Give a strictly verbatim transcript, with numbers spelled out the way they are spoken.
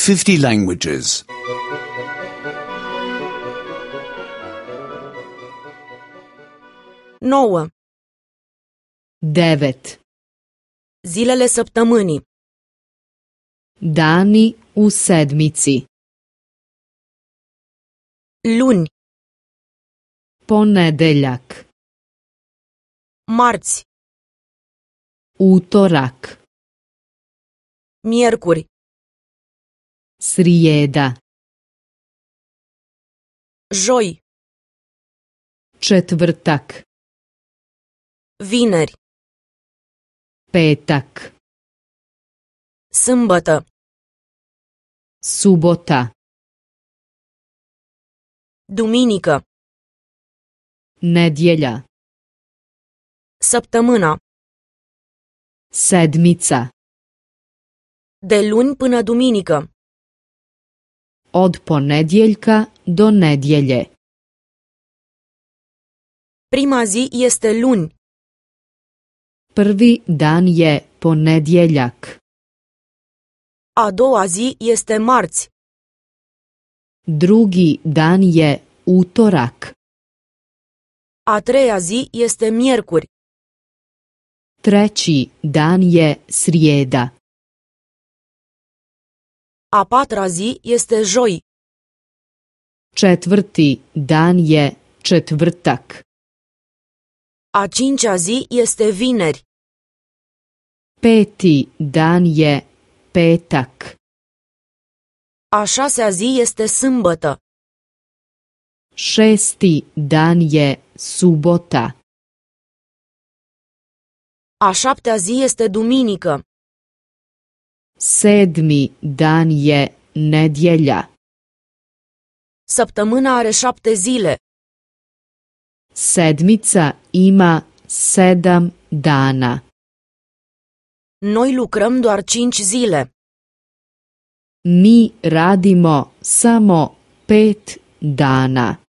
fifty languages. nouă. Devet. Zilele săptămânii. Dani u sedmici. Luni, Ponedeljak. marți, Utorak. miercuri, Srijeda. joi, Četvrtak. vineri, Petak. sâmbătă, Subota. duminică, Nedjelja. săptămâna, Sedmica. de luni până duminică. Od ponedjeljka do nedjelje. Prima zi este luni, Prvi dan je ponedjeljak. a doua zi este marți, Drugi dan je utorak. a treia zi este miercuri, Treći dan je srijeda. a patra zi este joi, Četvrti dan je četvrtak. a cincea zi este vineri, Peti dan je petak. a șasea zi este sâmbătă, Šesti dan je subota. a șaptea zi este duminică, Sedmi dan je nedjelja. săptămâna are șapte zile, Sedmica ima sedam dana. noi lucrăm doar cinci zile. Mi radimo samo pet dana.